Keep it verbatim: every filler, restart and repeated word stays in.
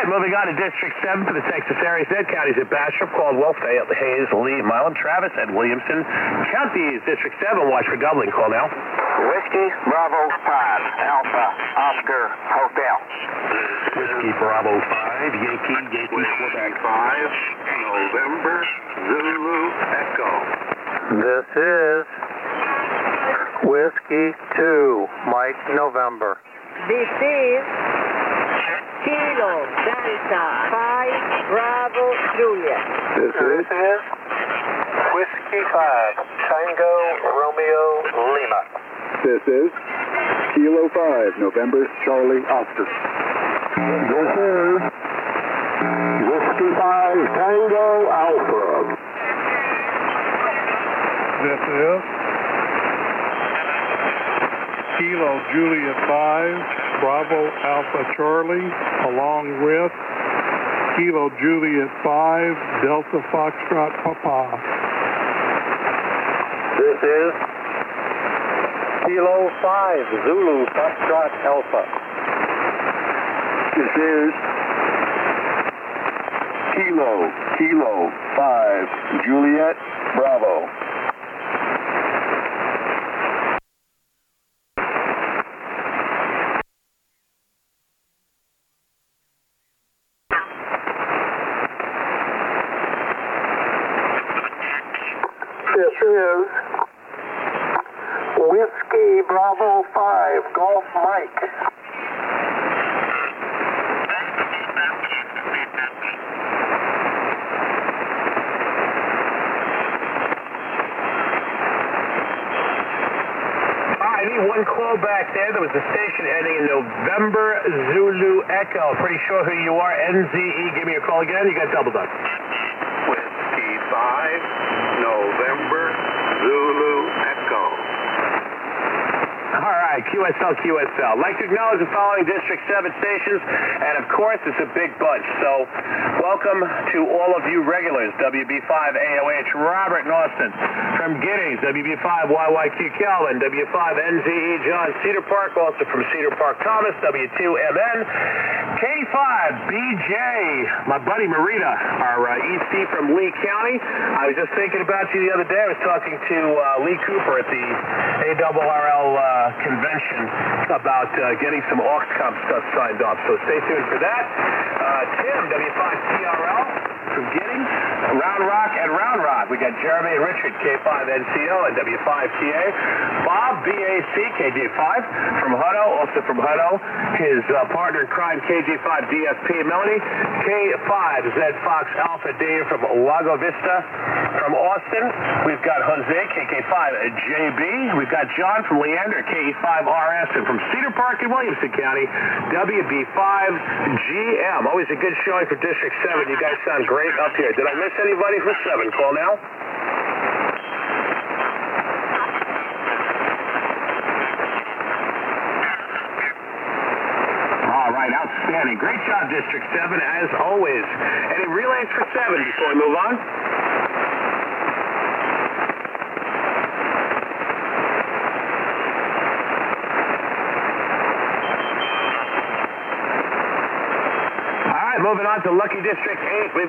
right, moving on to District seven for the Texas area. Z counties at Bastrop, Caldwell, Fayette, Hayes, Lee, Milam, Travis, and Williamson. Counties, District seven, watch for doubling. Call now. Whiskey, Bravo, five, Alpha, Oscar, Hotel. Whiskey, Bravo, five, Yankee, Yankee, Quebec. five, November, Zulu, Echo. This is Whiskey two, Mike, November. This is Kilo, Delta, five, Bravo, Juliet. This is Whiskey five, Tango, Romeo, Lima. This is Kilo five, November, Charlie, Oscar. This is Whiskey five, Tango, Alpha. This is Kilo Juliet five, Bravo Alpha Charlie, along with Kilo Juliet five, Delta Foxtrot Papa. This is Kilo five, Zulu, Foxtrot, Alpha. This is Kilo, Kilo five, Juliet, Bravo. This is Whiskey Bravo five, Golf Mike. I need one call back there. There was a station ending in November, Zulu, Echo. Pretty sure who you are. N Z E, give me a call again. You got doubled up. Whiskey five, November, Zulu, Echo. All right, Q S L, Q S L. I'd like to acknowledge the following District seven stations, and of course, it's a big bunch. So, welcome to all of you regulars. W B five A O H, Robert in Austin. From Giddings, W B five Y Y Q Calvin. W five N Z E John, Cedar Park. Also from Cedar Park Thomas, W two M N. K five B J, my buddy Marita, our uh, E C from Lee County. I was just thinking about you the other day. I was talking to uh, Lee Cooper at the A R R L uh, convention about uh, getting some aux comp stuff signed off. So stay tuned for that. Uh, Tim, W five T R L from Giddings, Round Rock and Round Rock. We got Jeremy and Richard, K five N C O and W five T A. Bob, B A C, K J five from Hutto, also from Hutto. His uh, partner in crime, K J five D S P, Melanie. K five Z Fox Alpha Dave from Lago Vista. From Austin, we've got Jose, K K five J B. We've got John from Leander, K E five R S. And from Cedar Park in Williamson County, W B five G M. Always a good showing for District seven. You guys sound great up here. Did I miss anybody for seven? Call now. All right, outstanding. Great job, District seven, as always. Any relays for seven before we move on? Moving on to Lucky District eight. We've